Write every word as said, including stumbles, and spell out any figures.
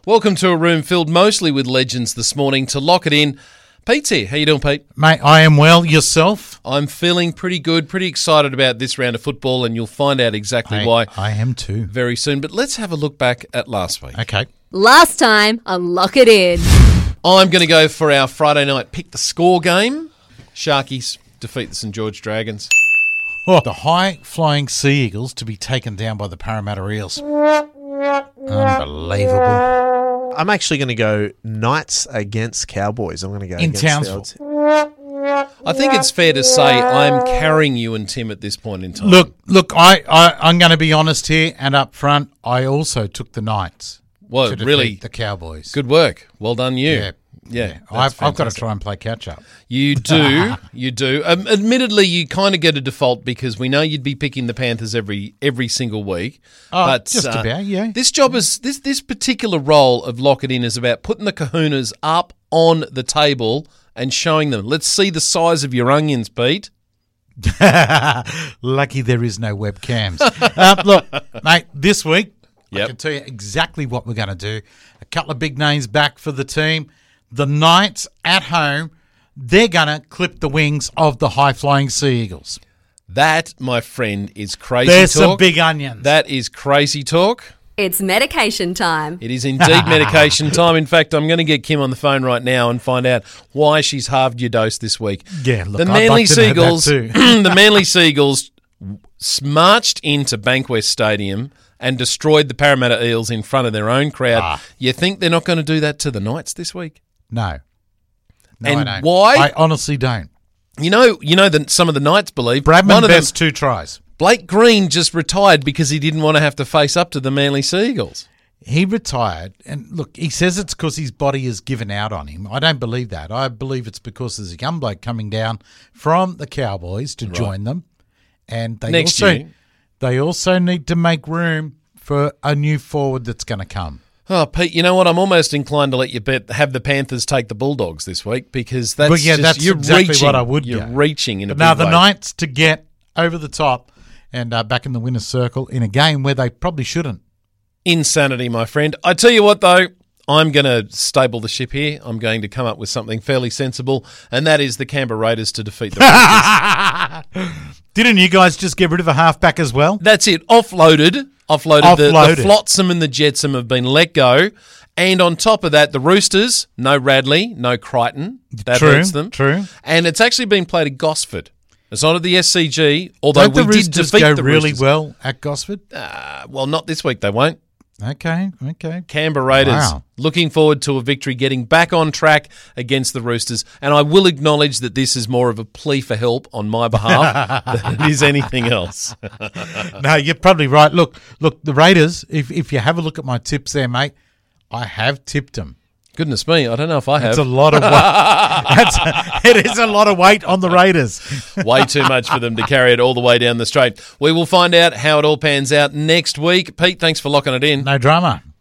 Welcome to a room filled mostly with legends this morning. To lock it in, Pete's here. How you doing, Pete? Mate, I am well. Yourself? I'm feeling pretty good, pretty excited about this round of football, and you'll find out exactly I, why I am too. very soon. But let's have a look back at last week. Okay. Last time on Lock It In. I'm going to go for our Friday night pick the score game. Sharkies defeat the St George Dragons. Oh, the high-flying Sea Eagles to be taken down by the Parramatta Eels. Unbelievable. I'm actually going to go Knights against Cowboys. I'm going to go In against Townsville. the I think it's fair to say I'm carrying you and Tim at this point in time. Look, look. I, I, I'm going to be honest here and up front. I also took the Knights Well, to defeat really, the Cowboys. good work. Well done, you. Yeah. Yeah, Yeah. that's I've, I've got to fantastic. try and play catch-up. You do, you do. Um, admittedly, you kind of get a default because we know you'd be picking the Panthers every every single week. Oh, but just uh, about, yeah. This job is this this particular role of Lock It In is about putting the kahunas up on the table and showing them. Let's see the size of your onions, Pete. Lucky there is no webcams. uh, look, mate, this week, Yep. I can tell you exactly what we're going to do. A couple of big names back for the team. The Knights at home, they're going to clip the wings of the high-flying Sea Eagles. That, my friend, is crazy There's talk. some big onions. That is crazy talk. It's medication time. It is indeed medication time. In fact, I'm going to get Kim on the phone right now and find out why she's halved your dose this week. Yeah, look, the I'd Manly like to know that Seagulls, too. the Manly Seagulls marched into Bankwest Stadium and destroyed the Parramatta Eels in front of their own crowd. Ah. You think they're not going to do that to the Knights this week? No. No, And I don't. why? I honestly don't. You know, you know that some of the Knights believe Bradman one of them, Best two tries. Blake Green, just retired because he didn't want to have to face up to the Manly Seagulls. He retired, and look, he says it's because his body has given out on him. I don't believe that. I believe it's because there's a young bloke coming down from the Cowboys to join them, and they Next also year. they also need to make room for a new forward that's going to come. Oh, Pete, you know what? I'm almost inclined to let you bet have the Panthers take the Bulldogs this week because that's Well, yeah, just, that's you're exactly reaching. what I would You're go. reaching in a But now big the way. Knights to get over the top and uh, back in the winner's circle in a game where they probably shouldn't. Insanity, my friend. I tell you what, though, I'm going to stable the ship here. I'm going to come up with something fairly sensible, and that is the Canberra Raiders to defeat the Panthers. Didn't you guys just get rid of a halfback as well? That's it. Offloaded. Offloaded. The, the Offloaded. Flotsam and the Jetsam have been let go. And on top of that, the Roosters, no Radley, no Crichton. That True, hurts them. true. And it's actually been played at Gosford. It's not at the S C G, although Don't the we did Roosters defeat go the really Roosters. well at Gosford? Uh, well, not this week, they won't. Okay, okay. Canberra Raiders, Wow. looking forward to a victory, getting back on track against the Roosters. And I will acknowledge that this is more of a plea for help on my behalf than it is anything else. No, you're probably right. Look, look, the Raiders, if if you have a look at my tips there, mate, I have tipped them. Goodness me, I don't know if I have. It's a lot of weight. That's, it is a lot of weight on the Raiders. Way too much for them to carry it all the way down the straight. We will find out how it all pans out next week. Pete, thanks for locking it in. No drama.